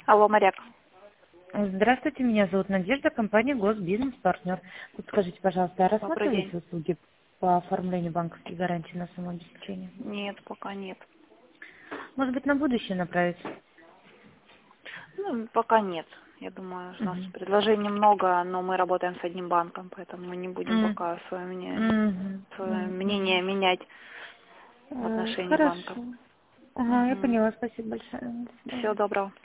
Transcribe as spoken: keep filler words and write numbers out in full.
Алло, Моряк. Здравствуйте, меня зовут Надежда, компания Госбизнес-партнер. Подскажите, пожалуйста, а Добрый день. рассматриваете услуги по оформлению банковских гарантий на самообеспечение? Нет, пока нет. Может быть, на будущее направить? Ну, пока нет. Я думаю, у нас Мгм. предложений много, но мы работаем с одним банком, поэтому мы не будем М. пока свое мнение, Мгм. свое Мгм. мнение Мгм. менять в Э, отношении банков. Хорошо. Ага, я Угу. поняла. Спасибо большое. До Всего свидания. доброго.